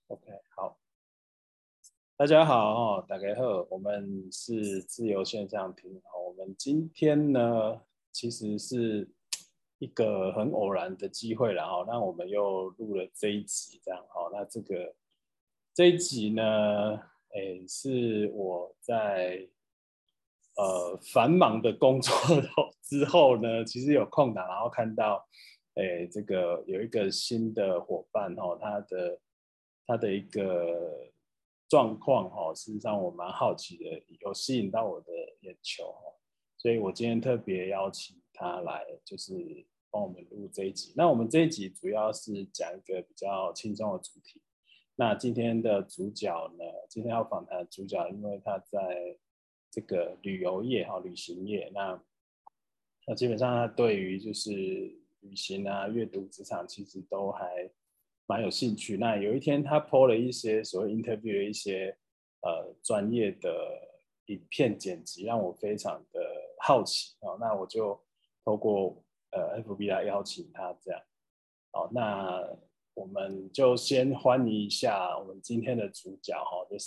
OK， 好，大家好大家好，我们是自由线上听我们今天呢，其实是一个很偶然的机会啦那我们又录了这一集这样那这一集呢，是我在繁忙的工作之后呢，其实有空档，然后看到，这个有一个新的伙伴他的一个状况事实上我蛮好奇的，有吸引到我的眼球所以我今天特别邀请他来，就是帮我们录这一集。那我们这一集主要是讲一个比较轻松的主题。那今天的主角呢，今天要访谈的主角，因为他在这个旅游业旅行业，那基本上他对于就是旅行阅读职场其实都还蛮有兴趣。那有一天他 po 了一些所谓 interview 的一些专业的影片剪辑，让我非常的好奇那我就透过FB 来邀请他这样那我们就先欢迎一下我们今天的主角就是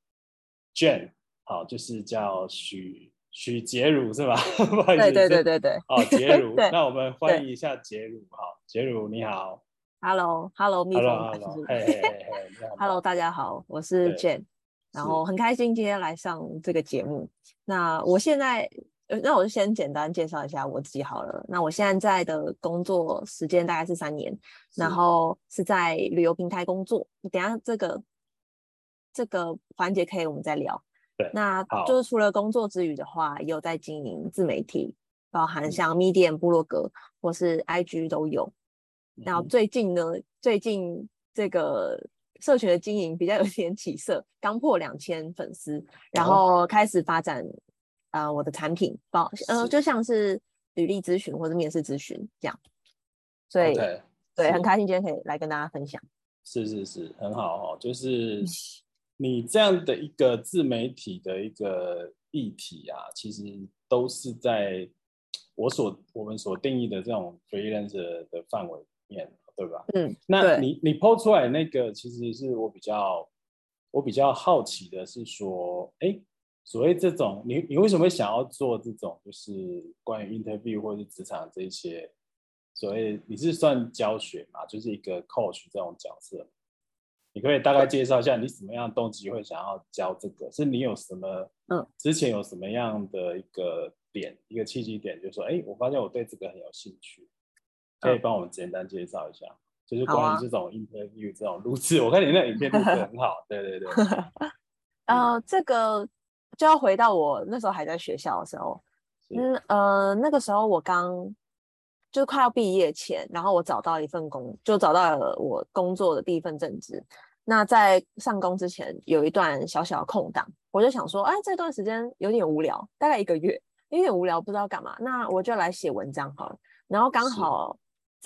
Jane， 就是叫许洁茹是吧？不好意思， 对洁茹， 对那我们欢对迎一下洁茹洁茹你好。 ，Hello，蜜 ，Hello 蜂， Hello，嘿嘿嘿嘿，你好 Hello， 棒。 大家好，我是对， Jane，然后是很开心今天来上这个节目。那我现在，那我就先简单介绍一下我自己好了。那我现在的工作时间大概是3年，然后是在旅游平台工作。等一下这个环节可以我们再聊。 对， 那就好， 是除了工作之余的话，也有在经营自媒体，包含像 Medium、部落格或是 IG 都有。那最近这个社群的经营比较有点起色，刚破2000粉丝，然后开始发展我的产品就像是履历咨询或者面试咨询这样，所以 OK， 对，很是开心今天可以来跟大家分享。 是，很好就是你这样的一个自媒体的一个议题其实都是在我们所定义的这种 freelancer 的范围里面，对吧？那对， 你 po 出来那个，其实是我比较好奇的是说，所谓这种你为什么会想要做这种就是关于 interview 或是职场这些？所谓你是算教学嘛，就是一个 coach 这种角色，你可以大概介绍一下你什么样的动机会想要教这个？是你有什么之前有什么样的一个点，一个契机点，就是说，我发现我对这个很有兴趣，可以帮我们简单介绍一下，就是好啊。 关于这种 interview 这种录制，我看你那影片录制很好，对， 这个就要回到我那时候还在学校的时候，那个时候我就快要毕业前，然后我找到一份就找到了我工作的第一份正职。那在上工之前有一段小小的空档，我就想说，这段时间有点无聊，大概1个月，有点无聊，不知道干嘛，那我就来写文章好了。然后刚好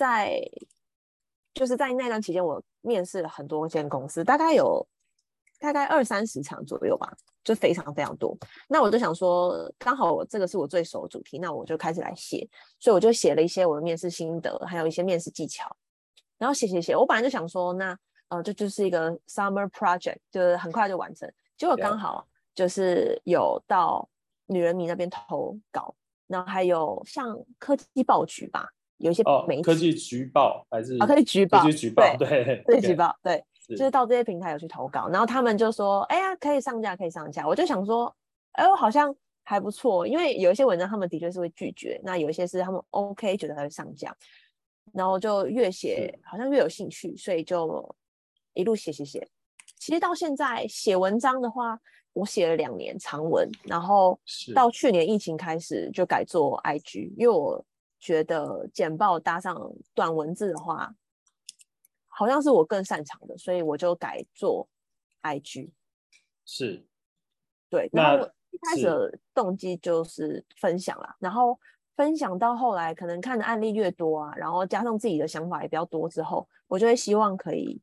就是在那段期间，我面试了很多间公司，大概20-30场左右吧，就非常非常多。那我就想说，刚好这个是我最熟的主题，那我就开始来写。所以我就写了一些我的面试心得，还有一些面试技巧。然后写，我本来就想说，那这就是一个 summer project， 就是很快就完成。结果刚好就是有到女人迷那边投稿，然后还有像科技报局吧，有一些媒体科技局报还是科技局报， 科技局报？ 对， 对， 科技局报，对，就是是到这些平台有去投稿，然后他们就说，哎呀，可以上架，可以上架。我就想说，我好像还不错，因为有一些文章他们的确是会拒绝，那有一些是他们 OK 觉得他会上架，然后就越写好像越有兴趣，所以就一路写。其实到现在写文章的话，我写了2年长文，然后到去年疫情开始就改做 IG， 因为我觉得简报搭上短文字的话，好像是我更擅长的，所以我就改做 IG。 是， 对，然后我一开始的动机就是分享啦，然后分享到后来，可能看的案例越多啊，然后加上自己的想法也比较多之后，我就会希望可以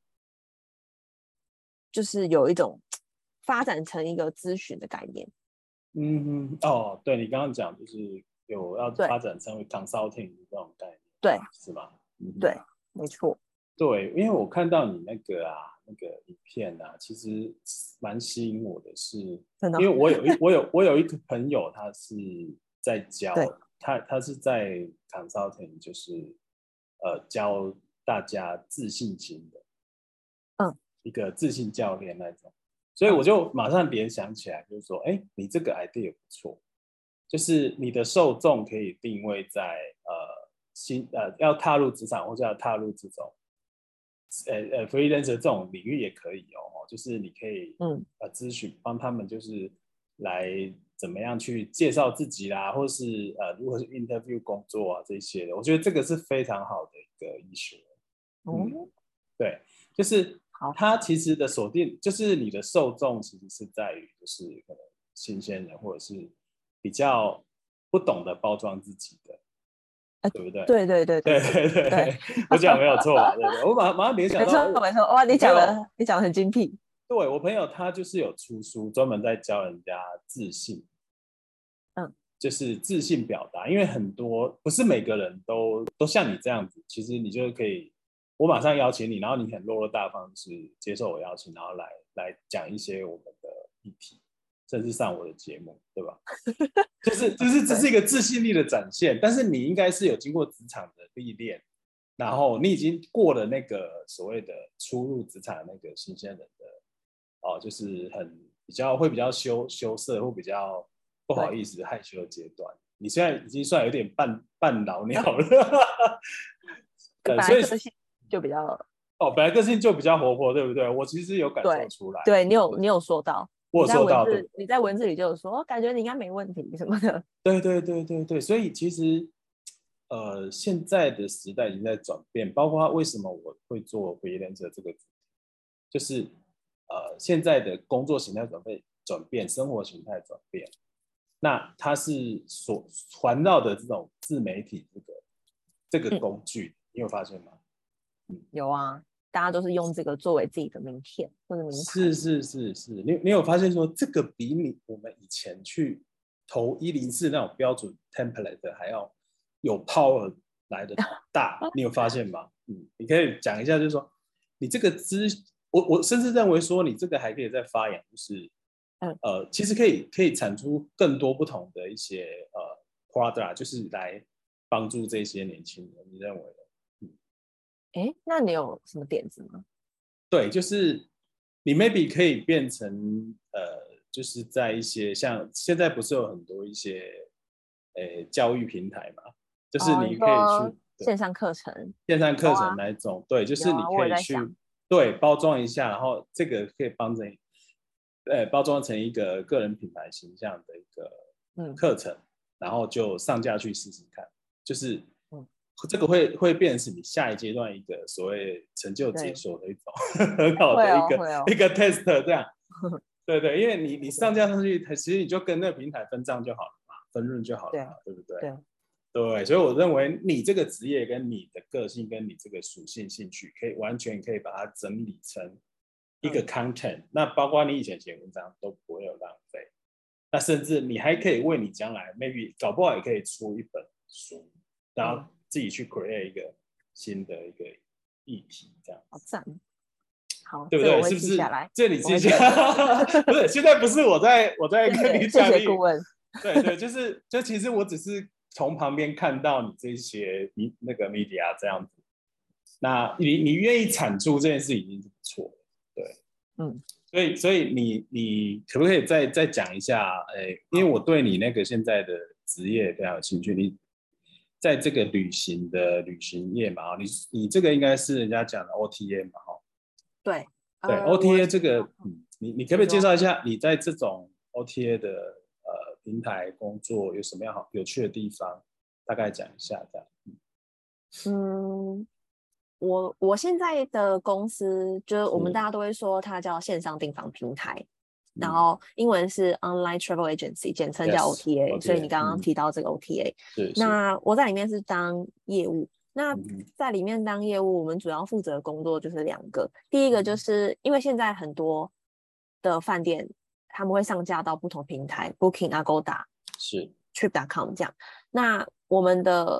就是有一种发展成一个咨询的概念。 对你刚刚讲就是有要发展成为 consulting 这种概念， 对， 是吧？ 对，没错。 对，因为我看到你那个影片啊，其实蛮吸引我的是， 真的哦。 因为我有一个朋友，他是在对， 教他是在 consulting，就是教大家自信心的嗯一个自信教练那种，所以我嗯就马上联想起来，就是说，哎，你这个 idea 不错，就是你的受众可以定位在要踏入职场或者要踏入这种freelancer 这种领域也可以哦，就是你可以嗯咨询帮他们就是来怎么样去介绍自己啦，或是如何去 interview 工作啊这些的，我觉得这个是非常好的一个医学。 哦， 对，就是好， 它其实的锁定，就是你的受众其实是在于就是可能新鲜人或者是比较不懂得包装自己的，对不对？ 对对对对对对对， 对对，我讲没有错吧？对对，我马上联想没到错没错，哇，你讲我朋友， 的你讲的很精辟。 对我朋友他就是有出书，专门在教人家自信， 嗯就是自信表达，因为很多不是每个人都像你这样子，其实你就可以，我马上邀请你，然后你很落落大方是接受我邀请，然后来讲一些我们的议题，甚至上我的节目，对吧？就是这是对， 一个自信力的展现，但是你应该是有经过职场的历练，然后你已经过了那个所谓的初入职场的那个新鲜人的就是会比较羞涩或比较不好对， 意思害羞的阶段。你现在已经算有点半老鸟了， 本来所以个性就比较。 本来个性就比较活泼，对不对？我其实有感受对出来， 对，你有说到， 我有说到，对不对？ 你在文字里就有说，感觉你应该没问题什么的。 对对对对对，所以其实现在的时代已经在转变，包括为什么我会做freelancer这个，就是现在的工作形态转变，生活形态转变，那它是所环绕的这种自媒体这个嗯， 工具，你有发现吗？ 有啊，大家都是用这个作为自己的名片或者名牌。 是是是是，你有发现说这个比我们以前去投104那种标准 template 的还要有 power 来的大，你有发现吗？你可以讲一下，就是说你这个我甚至认为说你这个还可以再发扬，就是其实可以产出更多不同的一些product，就是来帮助这些年轻人，你认为呢？ 哎，那你有什么点子吗？ 对，就是你 maybe 可以变成就是在一些像现在不是有很多一些教育平台嘛，就是哦，你你可以说去线上课程？ 线上课程有啊， 那一种，对，就是有啊， 你可我也在想。 以去对包装一下，然后这个可以帮着你包装成一个个人品牌形象的一个嗯课程，然后就上架去试试看，就是嗯， 这个会变成是你下一阶段一个所谓成就解对， 锁的一种很好会的一哦会哦。 个一个 test 这样。对对，因为你上架上去，其实你就跟那个平台分账就好了嘛，分润就好了嘛， 对对不对？ 对， 对，所以我认为你这个职业跟你的个性跟你这个属性兴趣，完全可以把它整理成一个 content，那包括你以前写文章都不会有浪费，那甚至你还可以为你将来 maybe 搞不好也可以出一本书，然后自己去 create 一个新的一个议题，这样好赞。好， 对不对？ 这个我会是不是？ 记下来， 这你记一下， 我会记下来。 不是？现在不是我在谢跟你谢谢讲， 谢顾问。 对对，就其实我只是从旁边看到你这些那个 media 这样子，那你愿意产出这件事已经是不错了，对， 嗯， 所以你可不可以再讲一下？因为我对你那个现在的职业非常有兴趣，你在这个旅行业嘛，你这个应该是人家讲的 OTA 嘛，哈， 对， 对我 OTA 这个，你可不可以介你说。 绍一下你在这种 OTA 的平台工作有什么样好有趣的地方？大概讲一下这样。 嗯，我现在的公司就是我们大家都会说它叫线上订房平台，然后英文是 Online Travel Agency，简称叫 Yes OTA。所以 OTA， 你刚刚提到这个 OTA， 是那我在里面是当业务。那嗯在里面当业务，我们主要负责的工作就是两个。第一个就是因为现在很多的饭店他们会上架到不同平台，Booking、Agoda、 是 Trip.com 这样。那我们的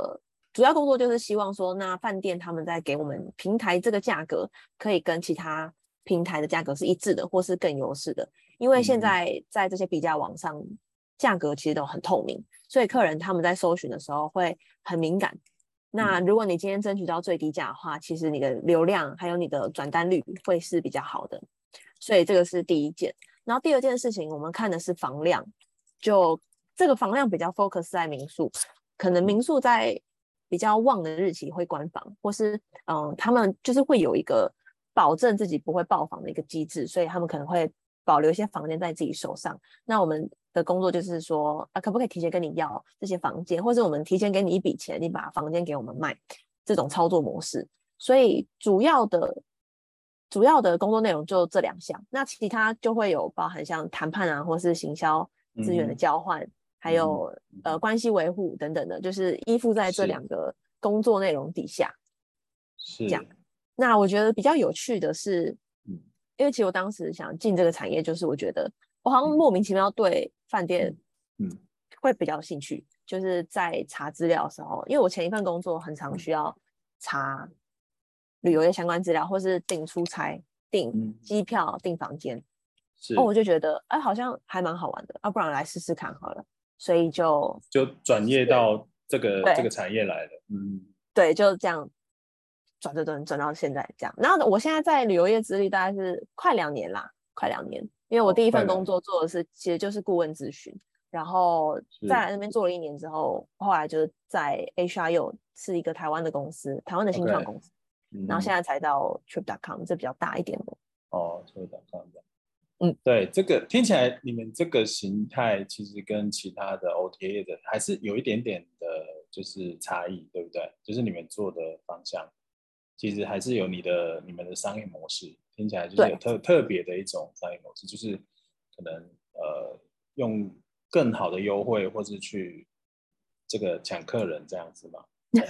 主要工作就是希望说，那饭店他们在给我们平台这个价格，可以跟其他平台的价格是一致的，或是更优势的。因为现在在这些比价网上，价格其实都很透明，所以客人他们在搜寻的时候会很敏感。那如果你今天争取到最低价的话，其实你的流量还有你的转单率会是比较好的，所以这个是第一件。然后第二件事情，我们看的是房量，就这个房量比较 focus 在民宿，可能民宿在比较旺的日期会关房，或是他们就是会有一个保证自己不会爆房的一个机制，所以他们可能会保留一些房间在自己手上。那我们的工作就是说，可不可以提前跟你要这些房间，或者我们提前给你一笔钱，你把房间给我们卖，这种操作模式。所以主要的工作内容就这2项，那其他就会有包含像谈判啊，或是行销资源的交换，还有关系维护等等的，就是依附在这2个工作内容底下。 是这样。那我觉得比较有趣的是，因为其实我当时想进这个产业，就是我觉得我好像莫名其妙对饭店会比较有兴趣，就是在查资料的时候，因为我前一份工作很常需要查旅游业相关资料，或是订出差、订机票、订房间，我就觉得好像还蛮好玩的，不然来试试看好了，所以就转业到这个产业来了。 对，就这样转到现在这样。然后我现在在旅游业资历大概是快2年啦，快2年，因为我第一份工作做的其实就是顾问咨询，然后再来那边做了1年之后，后来就是在 HR 是一个台湾的公司，台湾的新创公司，然后现在才到 Trip.com 这比较大一点的。 Trip.com 对，这个听起来你们这个形态其实跟其他的 OTA 的还是有一点点的就是差异，对不对？就是你们做的方向其实还是有你们的商业模式，听起来就是有特别的一种商业模式，就是可能用更好的优惠或是去这个抢客人这样子嘛。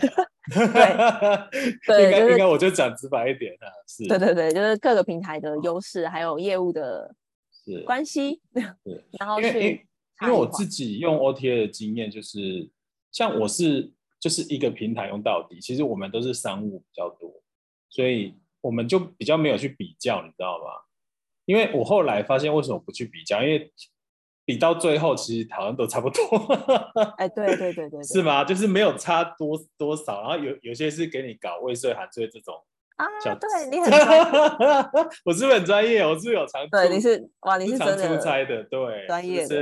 对， 应该我就讲直白一点啊，是， 对，就是各个平台的优势，还有业务的关系，然后去因为我自己用 OTA 的经验就是，像我就是一个平台用到底，其实我们都是商务比较多，所以我们就比较没有去比较，你知道吗？因为我后来发现为什么不去比较，因为比到最后其实好像都差不多。 对， 是吗？就是没有差多少，然后有些是给你搞未税含税这种对，你很专业。 我是不是很专业？我是不是有常对，你是常出差的，对， 专业的。 就是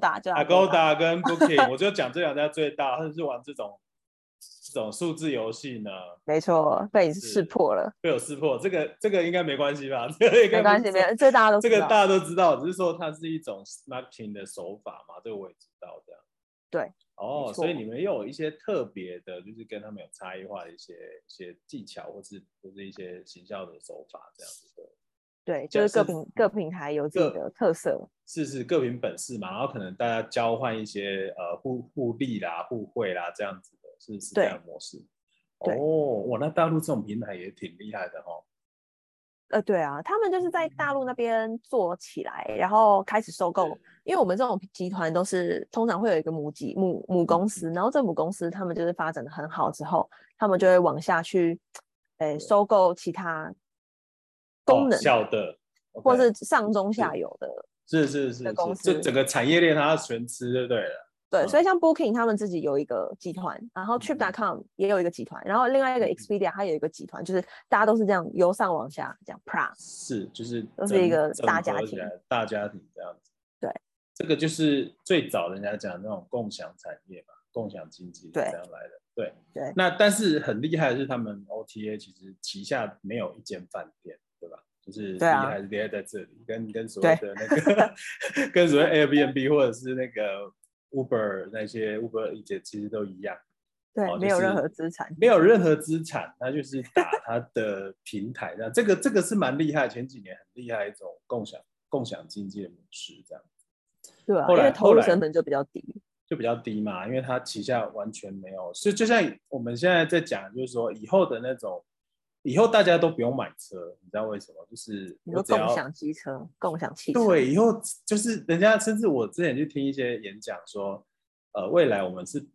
Agoda 跟 Booking， 我就讲这2家最大，他是玩这种数字游戏呢。 没错，被你识破了， 被我识破，这个应该没关系吧？ 没关系，这大家都知道， 这个大家都知道，只是说它是一种 marketing 的手法嘛，这个我也知道这样。 对， 所以你们又有一些特别的，就是跟他们有差异化的一些技巧，或是一些行销的手法这样子的。 对，就是各平台有自己的特色， 是各凭本事嘛，然后可能大家交换一些互利啦、互惠啦这样子的，是这样的模式。那大陆这种平台也挺厉害的哦。 对啊，他们就是在大陆那边做起来，然后开始收购。因为我们这种集团都是通常会有一个母公司，然后这母公司他们就是发展的很好之后，他们就会往下去，收购其他功能小的， 或是上中下游的， 是公司，就整个产业链它要全吃就对了。 对，所以像 Booking 他们自己有一个集团，然后 Trip.com 也有一个集团，然后另外一个 Expedia 它有一个集团，就是大家都是这样由上往下这样 Plus， 就是都是一个大家庭这样子。 对， 这个就是最早人家讲那种共享产业嘛，共享经济是这样来的。对，那但是很厉害的是他们 OTA 其实旗下没有一间饭店，对吧？就是厉害是厉害在这里，跟所谓的那个跟所谓 Airbnb 或者是那个Uber 那些 Uber 其实都一样， 对，没有任何资产， 没有任何资产，他就是打他的平台，这个是蛮厉害，前几年很厉害一种共享经济的模式，这样。 对啊，因为投入成本就比较低嘛，因为它旗下完全没有，所以就像我们现在在讲，就是说以后的那种。以后大家都不用买车，你知道为什么？就是你说共享机车、共享汽车。 对，以后就是人家甚至我之前去听一些演讲说，未来我们是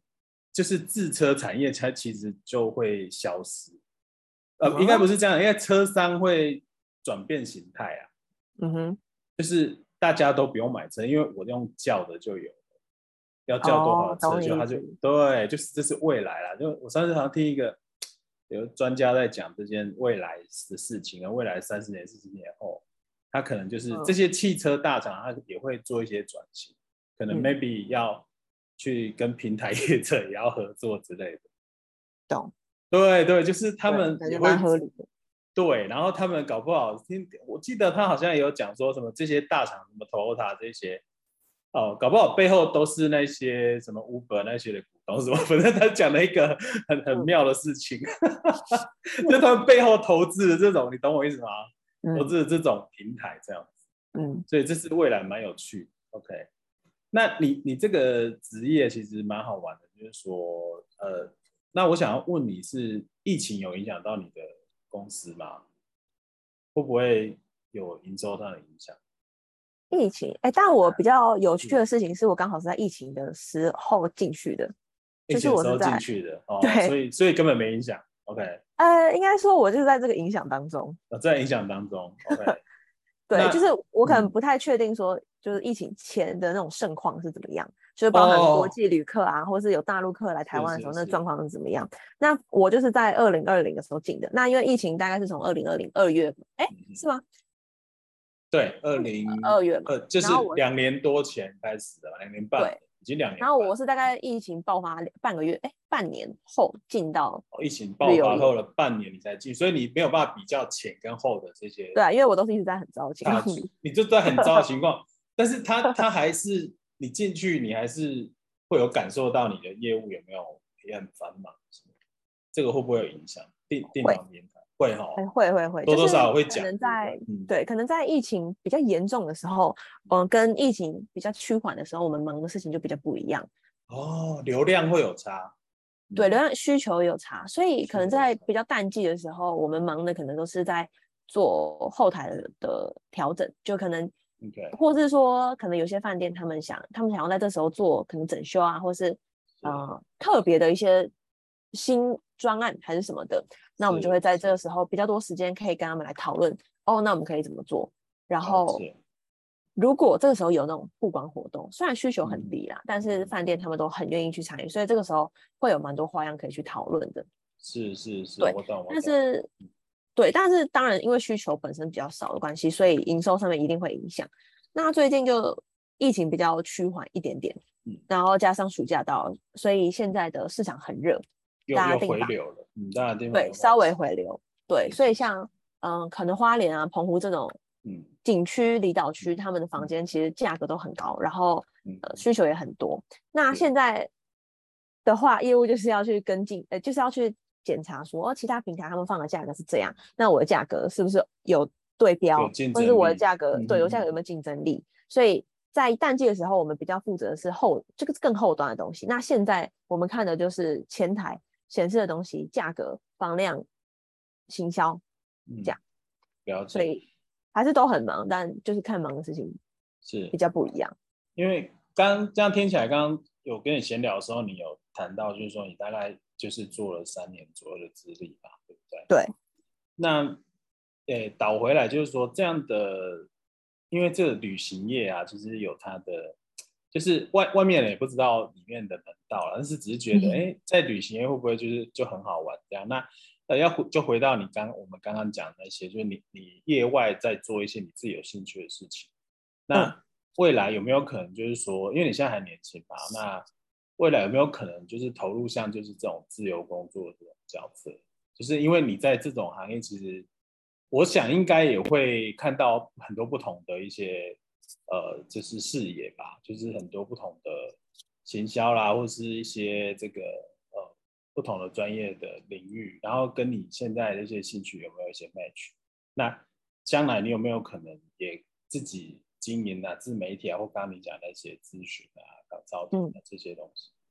就是自车产业它其实就会消失。应该哦， 不是这样，因为车商会转变形态啊， 嗯哼， 就是大家都不用买车，因为我用叫的就有，要叫多少哦， 车就他就懂你意思。 对，就是这是未来啦。就我上次好像听一个有专家在讲这件未来的事情啊，未来30年、40年后，他可能就是这嗯些汽车大厂，他也会做一些转型，可能嗯， maybe 要去跟平台业者也要合作之类的。 懂， 对对，就是他对， 们也会感觉蛮合理的。 对，然后他们搞不好我记得他好像也有讲说什么这些大厂，什么 Toyota 这些，哦，搞不好背后都是那些什么 Uber 那些的股东，什么，反正他讲了一个很嗯妙的事情，就他们背后投资的这种，你懂我意思吗？投嗯资的这种平台这样子， 嗯， 所以这是未来蛮有趣的。OK，那你这个职业其实蛮好玩的，就是说，那我想要问你是疫情有影响到你的公司吗？会不会有营收上的影响？ 疫情，哎，但我比较有趣是的事情是我刚好是在疫情的时候进去的，就是疫情的时候进我是在， 去的哦，所对， 以根本没影响。OK， 应该说我就是在这个影响当中。 在影响当中。OK， 对，就是那我可能不太确定说，就是疫情前的那种盛况是怎么样，就是包含国哦， 际旅客啊，或是有大陆客来台是湾的时候，那是是， 状况是怎么样？那我就是在2020的时候进的，那因为疫情大概是从2020 2月，哎，是吗？ 对， 2月嘛， 就是然后我 2年多前开始的2年半， 对， 已经两然年半。 后我是大概疫情爆发半个月，哎，半年后进到疫情旅游业， 爆发后了半年你才进，所以你没有办法比较前跟后的这些对啊，因为我都是一直在很糟的情差距， 况里， 你就在很糟的情况，但是他还是你进去，你还是会有感受到你的业务有没有也很繁忙，这个会不会有影响？电会。 脑面谈会哈， 会，就是多多少少会可讲，对不对？ 能在嗯， 对，可能在疫情比较严重的时候，跟疫情比较趋缓的时候，我们忙的事情就比较不一样。 哦，流量会有差， 对，流嗯， 量需求有差，所以可能在需求有差比较淡季的时候，我们忙的可能都是在做后台的调整，就可能， ，OK， 或是说，可能有些饭店他们想要在这时候做可能整修啊，或是是特别的一些新专案还是什么的，那我们就会在这个是是， 时候比较多时间可以跟他们来讨论，哦，那我们可以怎么做？然后了解， 如果这个时候有那种曝光活动，虽然需求很嗯低啦，但是嗯， 饭店他们都很愿意去参与，所以这个时候会有蛮多花样可以去讨论的。 是是是， 对， 我懂我懂， 但是对，但是当然因为需求本身比较少的关系，所以营收上面一定会影响。那最近就疫情比较趋缓一点点， 嗯， 然后加上暑假到了，所以现在的市场很热，大家又订房， 回流了，当然地方对，稍微都开始， 回流。对， 是是是， 所以像可能花莲啊、澎湖这种嗯景区、离岛区， 嗯他们的房嗯间其实价格都很高，然后嗯， 需求也很多。那是现在的话，业务就是要去跟进，就是要去检查说，哦，其他平台他们放的价格是这样，那我的价格是不是有对标， 有竞或者是我的争力， 价格，对，我价格有没有嗯竞争力？所以在淡季的时候，我们比较负责的是这个更后端的东西。那现在我们看的就是前台显示的东西，价格、房量、行销这嗯， 样， 了解， 所以还是都很忙，但就是看忙的事情是。 比较不一样。 因为刚这样听起来，刚刚有跟你闲聊的时候，你有谈到，就是说你大概就是做了3年左右的资历吧，对不对？ 对， 那倒回来就是说这样的，因为这个旅行业啊，其实有它的，就是外面人也不知道里面的门道了，但是只是觉得，在旅行业会不会就很好玩这样？那就回到我们刚刚讲的那些，就是你业外在做一些你自己有兴趣的事情， 嗯， 那未来有没有可能就是说，因为你现在还年轻嘛，那未来有没有可能就是投入像就是这种自由工作的这种角色？就是因为你在这种行业，其实我想应该也会看到很多不同的一些就是视野吧，就是很多不同的行销啦，或是一些这个不同的专业的领域，然后跟你现在的一些兴趣有没有一些 match？那将来你有没有可能也自己经营啊，自媒体啊，或刚刚你讲的那些咨询啊、搞招聘嗯， 啊这些东西？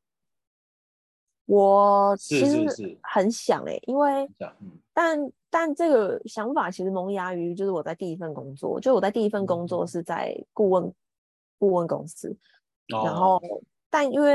我是其实是是， 很想因为这样， 但这个想法其实萌芽于就是我在第一份工作，就我在第一份工作嗯， 是在顾问公司，然后哦， 但因为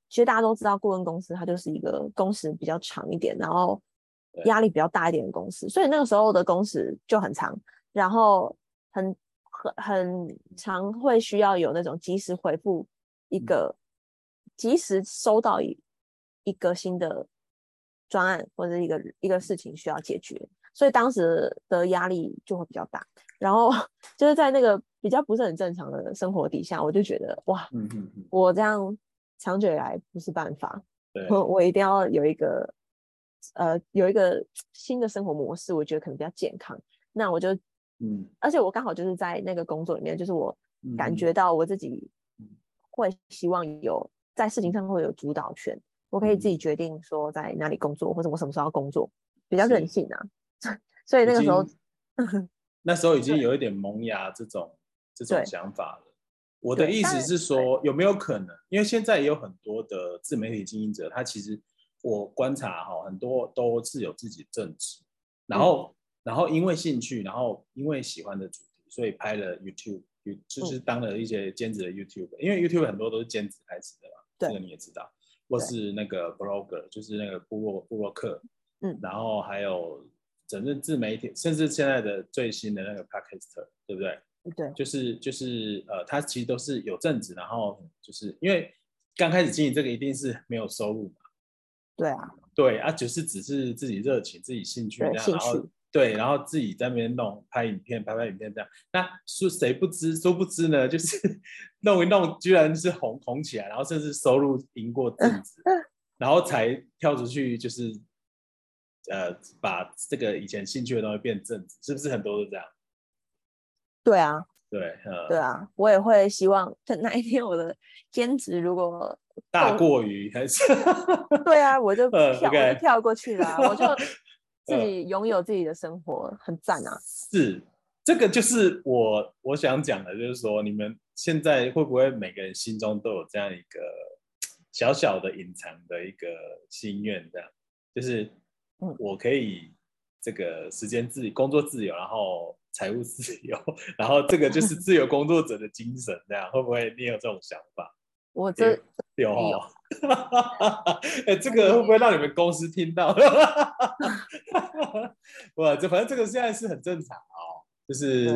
其实大家都知道，顾问公司它就是一个工时比较长一点，然后对压力比较大一点的公司，所以那个时候的工时就很长，然后很常会需要有那种及时回复一个，及时收到一个新的专案或者一个事情需要解决，所以当时的压力就会比较大。然后就是在那个比较不是很正常的生活底下，我就觉得哇，我这样长久以来不是办法， 对， 我一定要有一个新的生活模式，我觉得可能比较健康。那我就而且我刚好就是在那个工作里面，就是我感觉到我自己会希望有在事情上会有主导权，我可以自己决定说在哪里工作，或者我什么时候要工作，比较任性啊。所以那个时候， 那时候已经有一点萌芽这种对想法了。我的对， 意思是说，有没有可能？因为现在也有很多的自媒体经营者，他其实我观察哈，很多都是有自己的正职，然后因为兴趣，然后因为喜欢的主题，所以拍了 YouTube，就是当了一些兼职的 YouTube，因为 YouTube 很多都是兼职开始的嘛，这个你也知道，或是那个 Blogger，就是那个部落客，然后还有整个自媒体，甚至现在的最新的那个 Podcaster， 对不对？ 对， 就是他其实都是有正职，然后就是因为刚开始经营这个一定是没有收入嘛， 对啊， 对啊，只是自己热情、自己兴趣对， 这样，然后兴趣， 对，然后自己在那边弄拍影片这样，那谁不知殊不知呢？就是弄一弄，居然是红起来，然后甚至收入赢过正职，然后才跳出去，就是把这个以前兴趣的东西变正职，是不是很多都这样？ 对啊， 对， 对啊，我也会希望等哪一天我的兼职如果大过于还是对啊，我就 OK 跳过去啦，我就自己拥有自己的生活，很赞啊。 是这个就是我想讲的，就是说你们现在会不会每个人心中都有这样一个小小的隐藏的一个心愿，这样就是我可以这个时间自由、工作自由，然后财务自由，然后这个就是自由工作者的精神，这样会不会你有这种想法？ 我这有有， 哎，这个会不会让你们公司听到？哇，反正这个现在是很正常哦，就是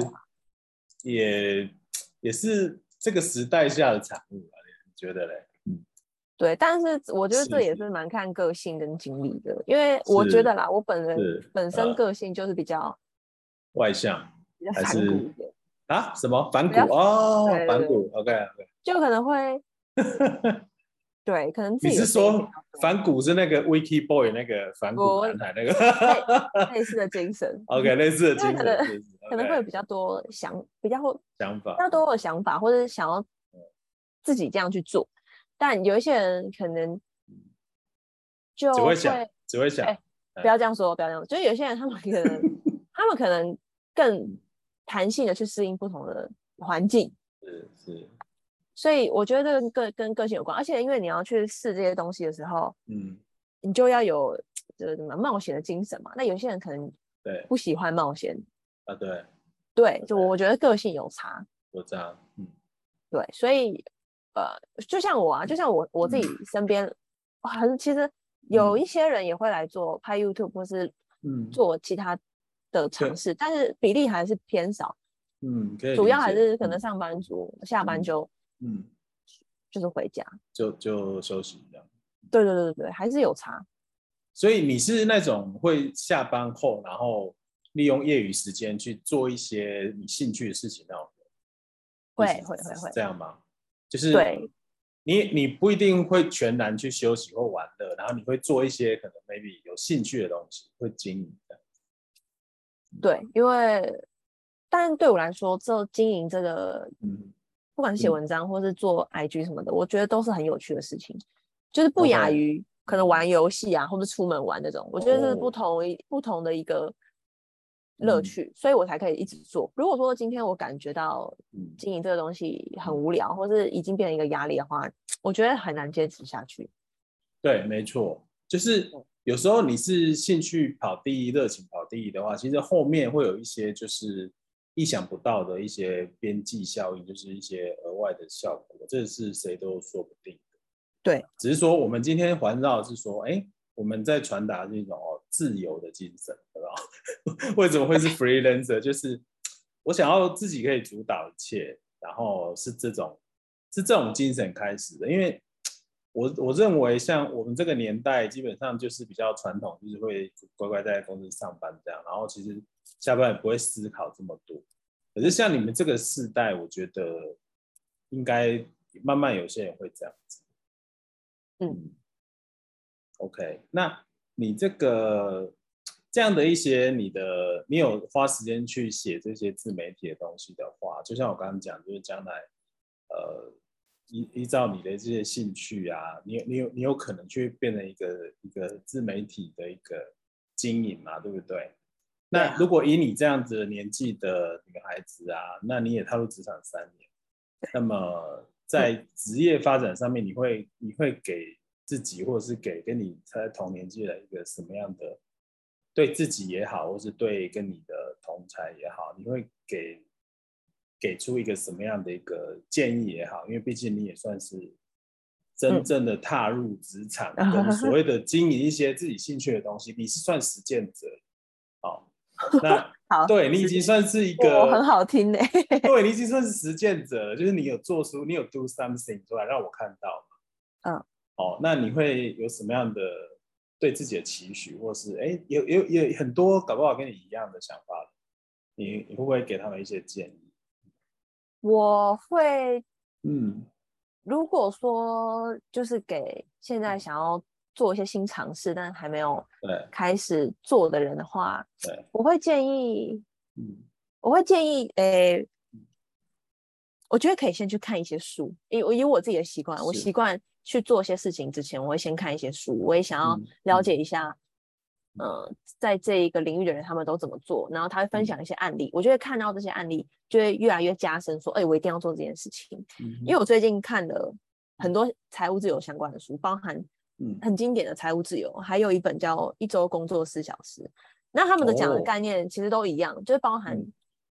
也是这个时代下的产物啊，你觉得嘞？ 对，但是我觉得这也是蛮看个性跟经历的，因为我觉得啦，我本身个性就是比较外向反骨一点啊？什么反比较骨哦？ 对对对， 反骨 ，OK OK， 就可能会对，可能自你己的声音比是说较多， 反骨是那个 Wiki Boy 那个反骨我男孩那个类似的精神 ？OK，类似的精神， 因为是可能会有 OK 比较多想法， 比较多的想法，或者想要自己这样去做，但有一些人可能只会想， 就会， 只会想， 不要这样说，不要这样说，就是有些人他们可能更弹性的去适应不同的环境， 是， 所以我觉得这个跟个性有关，而且因为你要去试这些东西的时候，你就要有这什么冒险的精神嘛。那有些人可能对不喜欢冒险， 啊，对， 对，就我觉得个性有差， 我这样， 对，所以就像我啊，就像我自己身边，其实有一些人也会来做拍 YouTube 或是做其他的尝试，但是比例还是偏少， 可以主要还理解， 是可能上班族下班就是回家， 就休息这样。 对对对对对，还是有差。 所以你是那种会下班后，然后利用业余时间去做一些你兴趣的事情那种人？ 会， 这样吗？就是对你不一定会全然去休息或玩乐，然后你会做一些可能 maybe 有兴趣的东西，会经营的。 对，因为但对我来说，经营这个，不管是写文章或是做 IG 什么的，我觉得都是很有趣的事情，就是不亚于可能玩游戏啊，或者出门玩那种，我觉得是不同的一个乐趣，所以我才可以一直做。如果说今天我感觉到经营这个东西很无聊，或是已经变成一个压力的话，我觉得很难坚持下去。 对，没错，就是有时候你是兴趣跑第一，热情跑第一的话，其实后面会有一些就是意想不到的一些边际效应，就是一些额外的效果，这是谁都说不定的。 对， 只是说我们今天环绕的是说，我们在传达这种自由的精神，对吧？为什么会是 freelancer？就是我想要自己可以主导一切，然后是这种精神开始的。因为我认为像我们这个年代，基本上就是比较传统，就是会乖乖在公司上班这样，然后其实下班也不会思考这么多。可是像你们这个世代，我觉得应该慢慢有些人会这样子。OK， 那你这样的一些你有花时间去写这些自媒体的东西的话，就像我刚刚讲，就是将来依照你的这些兴趣啊，你有可能去变成一个自媒体的一个经营嘛，对不对？那如果以你这样子的年纪的女孩子啊，那你也踏入职场3年，那么在职业发展上面，你会给自己或者是给跟你在同年纪的一个什么样的，对自己也好，或是对跟你的同才也好，你会给出一个什么样的一个建议也好？因为毕竟你也算是真正的踏入职场，跟所谓的经营一些自己兴趣的东西，你是算实践者。那好， 对你已经算是一个很好听的。 对，你已经算是实践者了，就是你有做出，你有 do something 出来让我看到。那你会有什么样的对自己的期许，或是有很多搞不好跟你一样的想法的，你会不会给他们一些建议？ 我会，如果说就是给现在想要做一些新尝试，但还没有开始做的人的话，我会建议，我觉得可以先去看一些书，以我自己的习惯，我习惯去做一些事情之前，我会先看一些书，我也想要了解一下，在这一个领域的人他们都怎么做，然后他会分享一些案例，我就会看到这些案例，就会越来越加深说，我一定要做这件事情，因为我最近看了很多财务自由相关的书，包含很经典的财务自由，还有一本叫《一周工作4小时》，那他们的讲的概念其实都一样，就是包含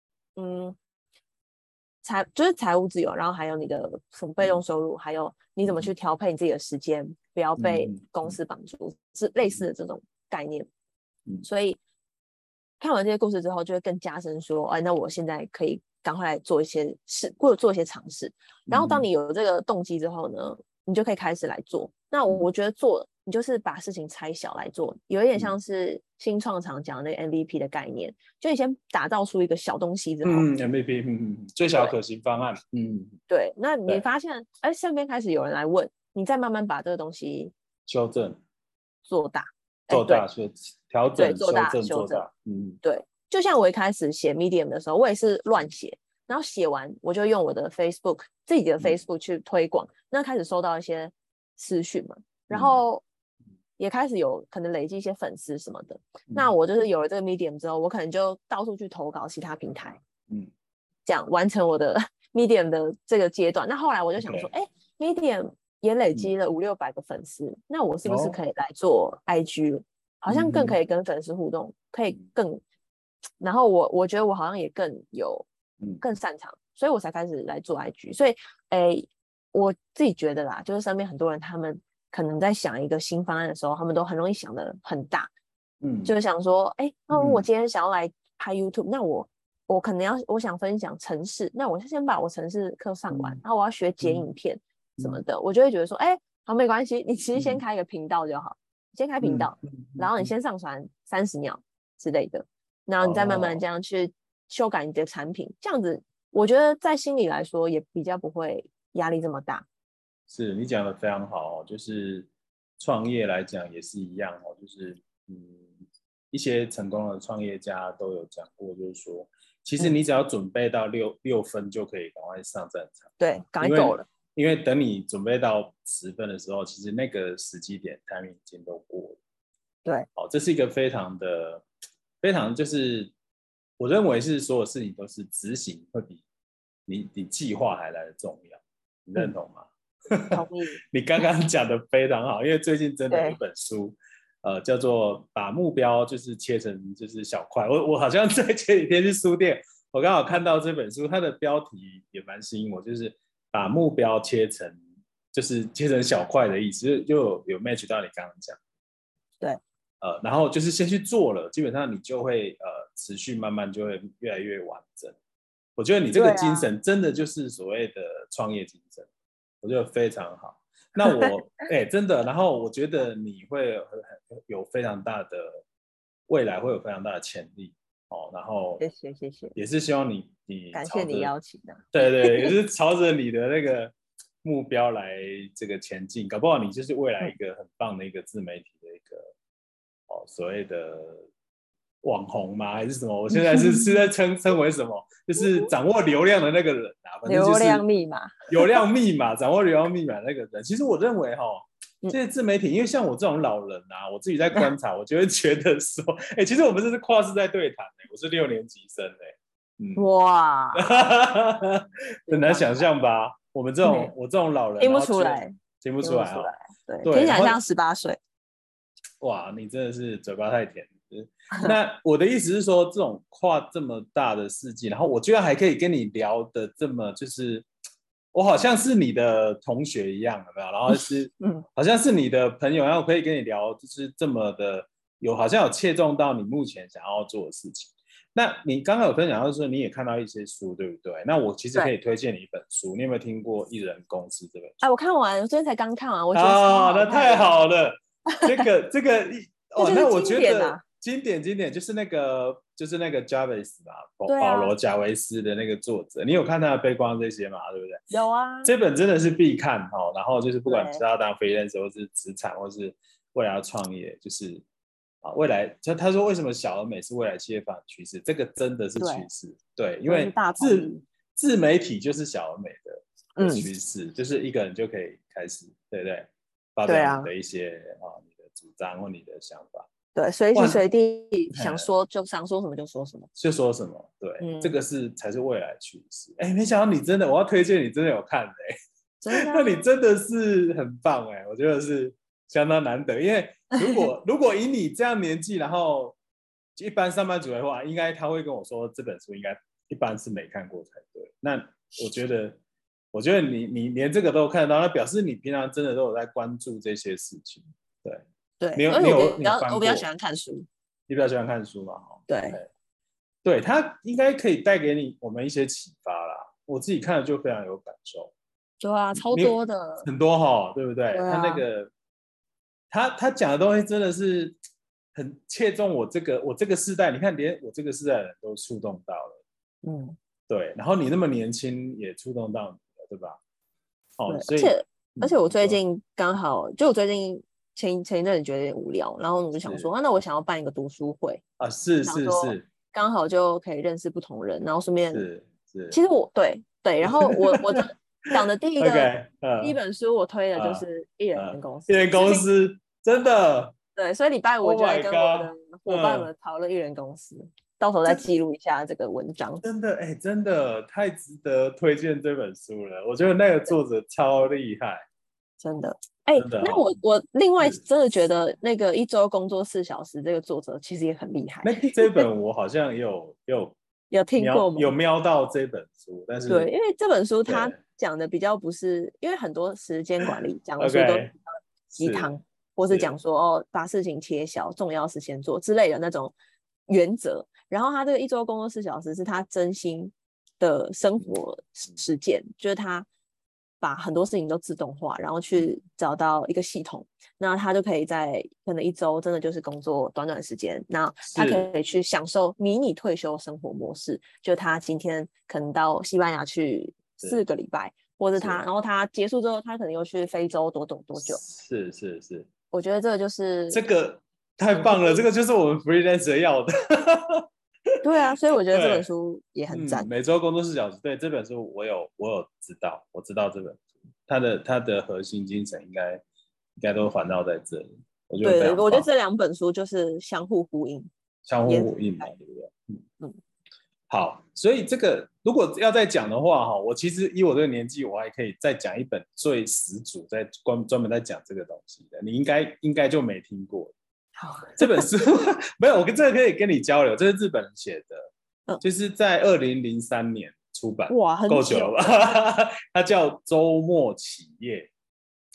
就是财务自由，然后还有你的什么被动收入，还有你怎么去调配你自己的时间，不要被公司绑住，是类似的这种概念。所以看完这些故事之后，就会更加深说，那我现在可以赶快来做一些事，或者做一些尝试。然后当你有这个动机之后呢，你就可以开始来做。那我觉得你就是把事情拆小来做，有一点像是新创常讲的那个 MVP 的概念，就你先打造出一个小东西之后 ，MVP，最小可行方案， 对，那你发现身边开始有人来问，你再慢慢把这个东西修正做大， 调整做大修正，对，就像我一开始写 Medium 的时候，我也是乱写，然后写完我就用我的 Facebook 自己的 Facebook 去推广，那开始收到一些私讯嘛，然后也开始有可能累积一些粉丝什么的，那我就是有了这个 Medium 之后，我可能就到处去投稿其他平台，这样完成我的Medium 的这个阶段。那后来我就想说，Medium 也累积了500-600个粉丝，那我是不是可以来做 IG？好像更可以跟粉丝互动，可以更，然后我觉得我好像也更擅长，所以我才开始来做 IG。所以，我自己觉得啦，就是身边很多人他们可能在想一个新方案的时候，他们都很容易想得很大，就是想说，那我今天想要来拍 YouTube，那我可能我想分享程式，那我先把我程式课上完，然后我要学剪影片什么的，我就会觉得说，好，没关系，你其实先开一个频道就好。先开频道，然后你先上传30秒之类的，然后你再慢慢这样去修改你的产品，这样子我觉得在心里来说也比较不会压力这么大。 是你讲的非常好，就是创业来讲也是一样就是一些成功的创业家都有讲过，就是说其实你只要准备到6分就可以赶快上战场， 对，赶快够了。 因为等你准备到10分的时候，其实那个时机点 timing 已经都过了。 对， 这是一个非常就是我认为是所有事情都是执行会比你计划还来得重要，你认同吗？ 同意。 你刚刚讲的非常好，因为最近真的有一本书，叫做把目标就是切成就是小块。我好像在前几天去书店，我刚好看到这本书，它的标题也蛮吸引我，就是把目标切成就是切成小块的意思，就有 match 到你刚刚讲。 对， 然后就是先去做了，基本上你就会持续慢慢就会越来越完整。我觉得你这个精神真的就是所谓的创业精神，我觉得非常好。那我真的，然后我觉得你会有非常大的未来，会有非常大的潜力然后谢谢， 也是希望你感谢你邀请的， 对对，也是朝着你的那个目标来这个前进，搞不好你就是未来一个很棒的一个自媒体的一个所谓的网红吗？还是什么？我现在是在称为什么？就是掌握流量的那个人啊，反正就是流量密码， 流量密码，掌握流量密码那个人。其实我认为这些自媒体，因为像我这种老人啊，我自己在观察，我就会觉得说，其实我们这是跨世代对谈我是6年级生哇， 很难想象吧？我们我这种老人听不出来， 听不出来对，听起来像18岁。 哇，你真的是嘴巴太甜。那我的意思是说，这种跨这么大的世纪，然后我居然还可以跟你聊的这么，就是我好像是你的同学一样，有没有？然后是好像是你的朋友，然后可以跟你聊，就是这么的好像有切中到你目前想要做的事情。那你刚刚有分享到说你也看到一些书，对不对？那我其实可以推荐你一本书，你有没有听过《艺人公司》这本书？ 我看完，我昨天才刚看完，我觉得那太好了，这个那我觉得经典就是那个贾维斯吧，保罗贾维斯的那个作者，你有看他的《悲光》这些吗？对不对？ 有啊， 这本真的是必看然后就是不管是要当 freelancer 或是职场，或是未来要创业，就是未来他说为什么小而美是未来企业发展趋势，这个真的是趋势，对，因为自媒体就是小而美的趋势，就是一个人就可以开始，对不对？发表你的一些你的主张或你的想法， 对，随时随地想说什么就说什么， 对，这个才是未来趋势。没想到你真的，我要推荐你真的有看真的， 那你真的是很棒我觉得是相当难得，因为如果以你这样年纪，然后一般上班族的话，应该他会跟我说这本书应该一般是没看过才对。那我觉得你连这个都看得到，那表示你平常真的都有在关注这些事情。 对， 因为我比较喜欢看书。 你比较喜欢看书嘛？ 对， 它应该可以带给我们一些启发啦。我自己看了就非常有感受。 对啊，超多的， 很多对不对？ 对啊、 他那个他讲的东西真的是很切中我这个世代，你看连我这个世代的人都触动到了。对，然后你那么年轻也触动到你了，对吧？所以而且我最近刚好我最近前一阵子觉得有点无聊，然后我就想说那我想要办一个读书会是， 刚好就可以认识不同人，然后顺便其实对，然后我讲的第一本书我推的就是艺人公司， 艺人公司真的对，所以礼拜五就会跟我的伙伴们讨论艺人公司，到时候再记录一下这个文章。 真的太值得推荐这本书了，我觉得那个作者超厉害， 真的。那我另外真的觉得那个1周工作4小时这个作者其实也很厉害。 这本我好像有听过吗？ 有瞄到这本书，但是对，因为这本书它讲的比较不是，因为很多时间管理讲的书都比较鸡汤，或是讲说把事情切小，重要事先做之类的那种原则。然后他这个1周工作4小时是他真心的生活实践，就是他把很多事情都自动化，然后去找到一个系统，那他就可以在可能1周真的就是工作短短时间，那他可以去享受迷你退休生活模式，就他今天可能到西班牙去4个礼拜，或者然后他结束之后他可能又去非洲多久， 是， 我觉得这个就是这个太棒了，这个就是我们 freelancer 要的。 对啊，所以我觉得这本书也很赞。 每周工作4小时，对，这本书我有知道，我知道这本书，它的核心精神应该都环绕在这里。我觉得这2本书就是相互呼应嘛，对不对？ 好，所以这个如果要再讲的话我其实以我这个年纪，我还可以再讲一本最始祖在专门在讲这个东西的，你应该就没听过。 好， 这本书没有，我这个可以跟你交流，这是日本人写的，就是在2003年出版， 哇，很够久了吧？它叫《周末企业》，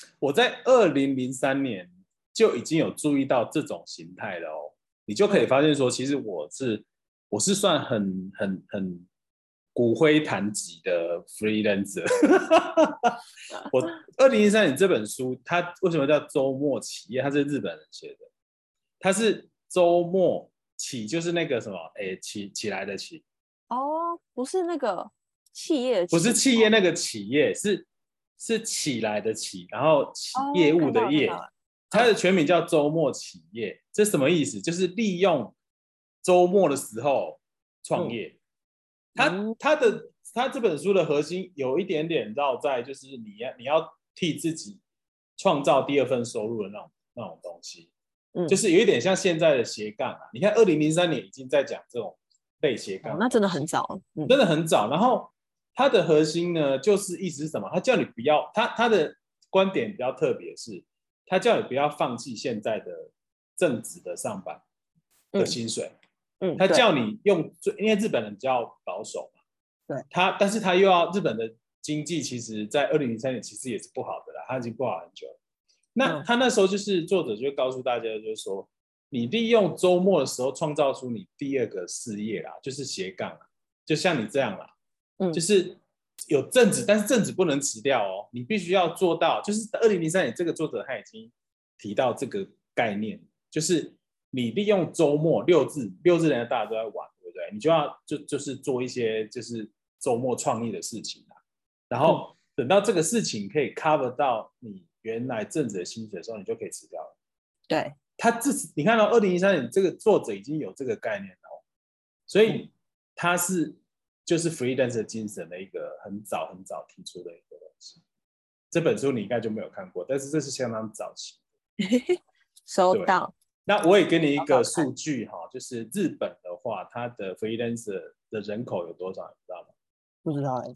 我在2003年就已经有注意到这种形态了哦。你就可以发现说，其实我是算很骨灰坛级的 freelancer 。我2003年这本书，它为什么叫周末企业？它是日本人写的，它是周末起就是那个什么，起来的起。 哦，不是那个企业的不是企企业那个企业，是起来的起，然后业哦， 务看到了看到的业， 了， 它的全名叫周末企业。这什么意思？就是利用周末的时候创业。 嗯他这本书的核心有一点点绕在，就是你要替自己创造第二份收入的那种东西，就是有一点像现在的斜杠啊。你看2003年已经在讲这种类斜杠的东西， 那真的很早， 真的很早。然后它的核心呢，就是意思是什么？他叫你不要，他的观点比较特别，是他叫你不要放弃现在的正职的上班的薪水。他叫你用，因为日本人比较保守嘛， 对， 但是他又要日本的经济，其实在2003年其实也是不好的啦，他已经不好很久了。那他那时候就是作者就告诉大家，就是说你利用周末的时候创造出你第二个事业啦，就是斜杠啦，就像你这样啦，就是有正职，但是正职不能辞掉哦，你必须要做到。就是2003年这个作者他已经提到这个概念，就是你利用周末六日人家大家都在玩，对不对？你就要就是做一些就是周末创意的事情啦，然后等到这个事情可以 cover 到你原来正职的薪水的时候，你就可以辞掉了。 对， 你看到2013年这个作者已经有这个概念了，所以他是就是 freelance 精神的一个很早提出的一个东西。这本书你应该就没有看过，但是这是相当早期。 收到。 那我也给你一个数据哈，就是日本的话，它的 freelancer 的人口有多少，你知道吗？ 不知道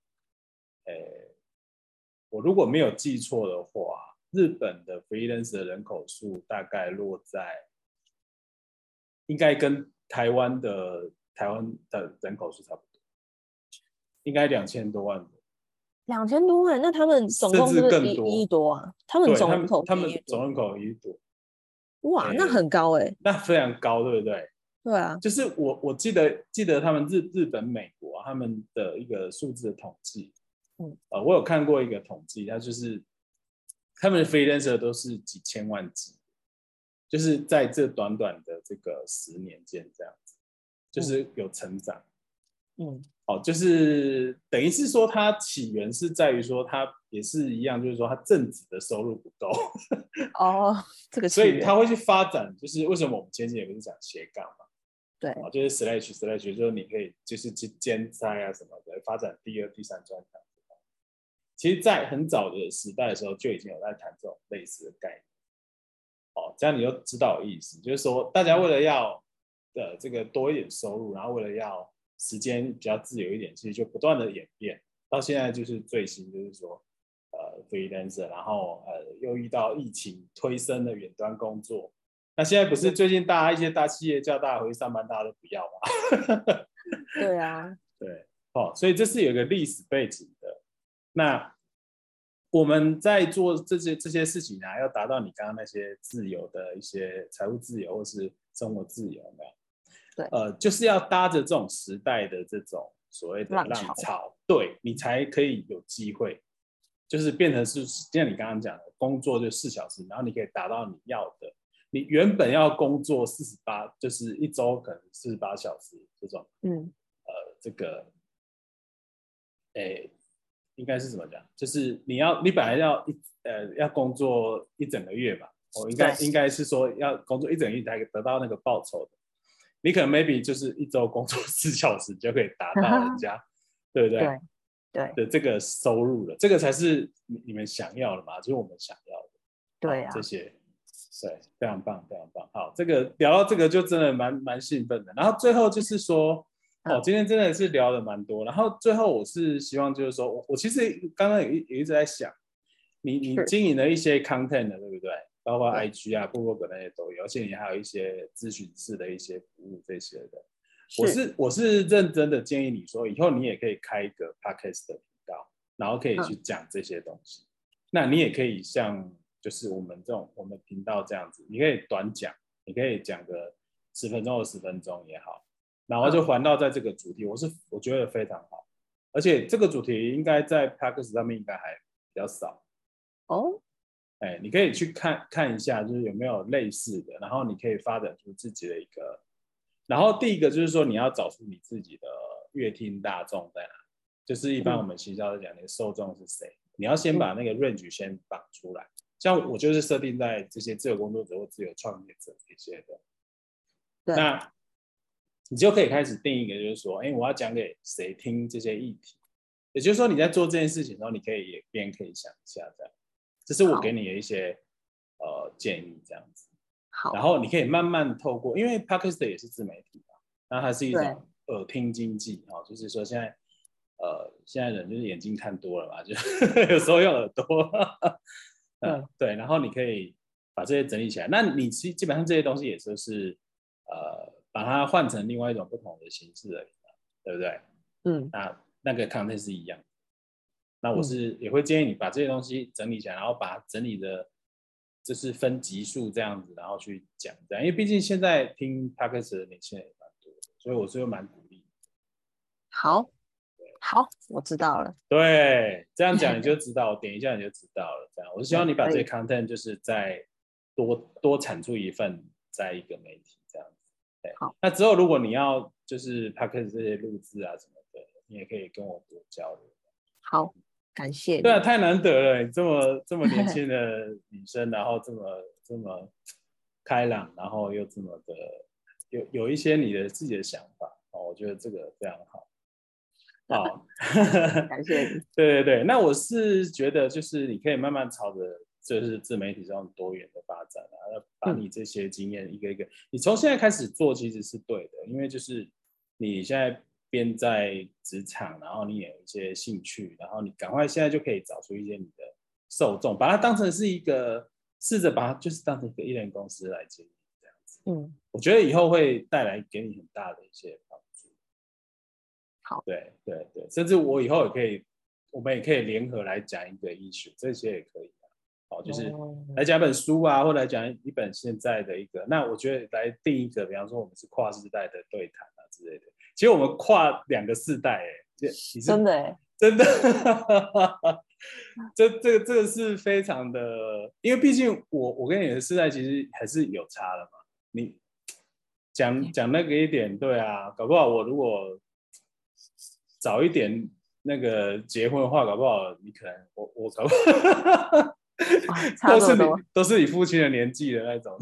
我如果没有记错的话，日本的 freelancer 的人口数大概落在，应该跟台湾的人口数差不多，应该2000多万。 2000多万，那他们总共是不是1亿多啊？他们总人口他们总人口1亿多， 哇，那很高那非常高，对不对？ 对啊， 就是我记得他们日本、美国他们的一个数字的统计，我有看过一个统计，它就是他们的 freelancer 都是几千万级，就是在这短短的这个10年间这样子，就是有成长。就是等于是说，它起源是在于说，它也是一样，就是说它正职的收入不够， 这个所以他会去发展，就是为什么我们前几年不是讲斜杠嘛？ 对， 就是 slash， 就是你可以就是兼差啊什么的，发展第二、第三专长。其实，在很早的时代的时候，就已经有在谈这种类似的概念。这样你就知道有意思，就是说大家为了要这个多一点收入，然后为了要时间比较自由一点，其实就不断的演变，到现在就是最新就是说freelancer， 然后又遇到疫情推升的远端工作。那现在不是最近一些大企业叫大家回去上班，大家都不要吗？ 对啊， 对，所以这是有一个历史背景的。那我们在做这些事情啊，要达到你刚刚那些自由的一些财务自由或是生活自由，有没有？ 对， 就是要搭着这种时代的这种所谓的浪潮，对，你才可以有机会，就是变成是像你刚刚讲的，工作就4小时，然后你可以达到你要的。你原本要工作48，就是一周可能48小时这种，这个，应该是怎么讲？就是你本来要工作一整个月吧，应该是说要工作一整个月才得到那个报酬的。你可能 maybe 就是一周工作4小时就可以达到人家，对不对？ 对的这个收入了，这个才是你们想要的嘛，就是我们想要的。 对啊， 这些，对，非常棒，非常棒。好，这个聊到这个就真的蛮兴奋的。然后最后就是说，今天真的是聊的蛮多。然后最后我是希望就是说，我其实刚刚有一直在想，你经营了一些 content 的，对不对？包括 IG 啊、部落格那些都有，而且你还有一些咨询式的一些服务这些的。我是认真的建议你说，以后你也可以开一个 podcast 的频道，然后可以去讲这些东西。 那你也可以像就是我们频道这样子，你可以短讲，你可以讲个10分钟或10分钟也好，然后就环绕在这个主题，我觉得非常好，而且这个主题应该在 Podcast 上面应该还比较少哦。 你可以去看一下，就是有没有类似的，然后你可以发展出自己的一个。然后第一个就是说，你要找出你自己的乐听大众在哪，就是一般我们行销在讲，你的受众是谁，你要先把那个 range 先绑出来。像我就是设定在这些自由工作者或自由创业者这些的， 对， 那你就可以开始定一个，就是说，我要讲给谁听这些议题。也就是说，你在做这件事情的时候，你可以边可以想一下这样。这是我给你的一些建议，这样子。 好， 然后你可以慢慢透过，因为 Podcast 也是自媒体嘛，那它是一种耳听经济就是说现在人就是眼睛看多了嘛，就有时候用耳朵，对，然后你可以把这些整理起来。那你基本上这些东西也就是把它换成另外一种不同的形式而已，对不对？那个 content 是一样。那我也会建议你把这些东西整理起来，然后把它整理的，就是分级数这样子，然后去讲这样，因为毕竟现在听 Podcast 的年轻人也蛮多的，所以我是蛮鼓励。 好，我知道了。 对，这样讲你就知道，点一下你就知道了。这样，我是希望你把这些 content 就是再多产出一份，在一个媒体这样子。对， 好， 那之后如果你要就是 Podcast 这些录制啊什么的，你也可以跟我多交流。 好，感谢你。 对啊，太难得了，你这么年轻的女生，然后这么开朗，然后又这么的有一些你的自己的想法我觉得这个非常好。好， 感谢你。 对对对，那我是觉得就是你可以慢慢朝着就是自媒体这种多元的发展把你这些经验一个一个，你从现在开始做其实是对的，因为就是你现在边在职场，然后你也有一些兴趣，然后你赶快现在就可以找出一些你的受众，把它当成是一个，试着把它就是当成一个艺人公司来经营这样子。我觉得以后会带来给你很大的一些帮助。 好， 对对对，甚至我以后也可以，我们也可以联合来讲一个issue，这些也可以就是来讲一本书啊，或来讲一本现在的一个，那我觉得来定一个，比方说我们是跨世代的对谈啊之类的。其实我们跨2个世代， 真的真的，这个是非常的，因为毕竟我跟你的世代其实还是有差的嘛。你讲那个一点，对啊，搞不好我如果早一点那个结婚的话，搞不好你可能我搞不好都是你父亲的年纪的那种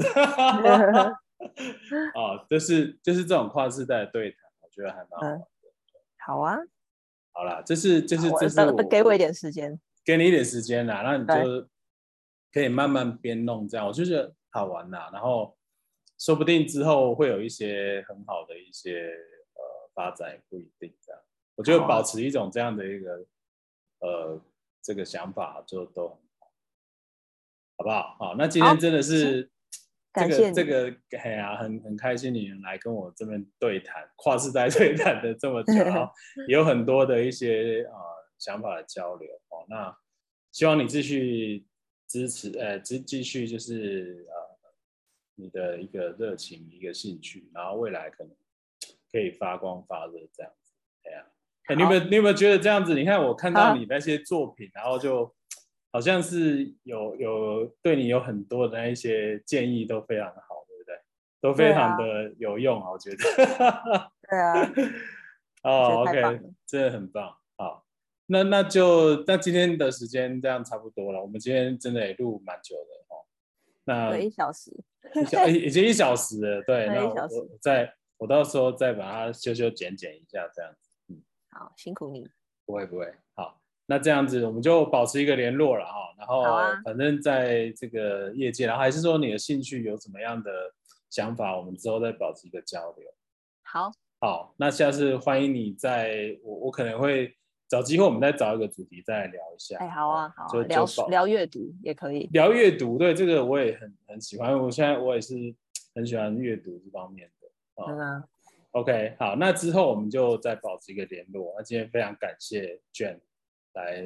就是这种跨世代的对谈，我觉得还蛮好的。 好啊， 好啦，这是给我一点时间， 给你一点时间啦，那你就可以慢慢边弄这样，我就觉得好玩啦。然后说不定之后会有一些很好的一些发展，也不一定这样。我觉得保持一种这样的一个这个想法就都很好，好不好？好，那今天真的是这个很开心你能来跟我这边对谈，跨世代对谈的这么久，然后也有很多的一些想法的交流那希望你继续支持继续就是你的一个热情一个兴趣，然后未来可能可以发光发热这样子。你有没有觉得这样子？你看我看到你那些作品，然后就好像是有对你有很多的那一些建议都非常的好，对不对？都非常的有用我觉得。 对啊。 OK， 真的很棒。好，那今天的时间这样差不多了。我们今天真的也录蛮久的那 1小时， 已经1小时了。对，那我到时候再把它修剪一下这样子。 好，辛苦你。 不会。好，那这样子我们就保持一个联络了然后反正在这个业界，然后还是说你的兴趣有什么样的想法，我们之后再保持一个交流。好，那下次欢迎你我可能会找机会，我们再找一个主题再来聊一下。 好啊，聊阅读也可以。 聊阅读，对，这个我也很喜欢，我也是很喜欢阅读这方面的OK， 好，那之后我们就再保持一个联络。那今天非常感谢 Jane 来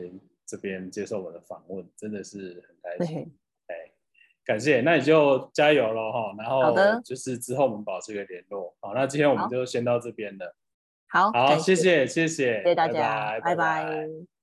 这边接受我的访问，真的是很开心。 对， 感谢，那你就加油咯哈，然后好的， 就是之后我们保持一个联络。好，那今天我们好， 就先到这边了。 好， 好， 感谢， 谢谢， 谢谢大拜家， 拜，拜拜拜。 拜。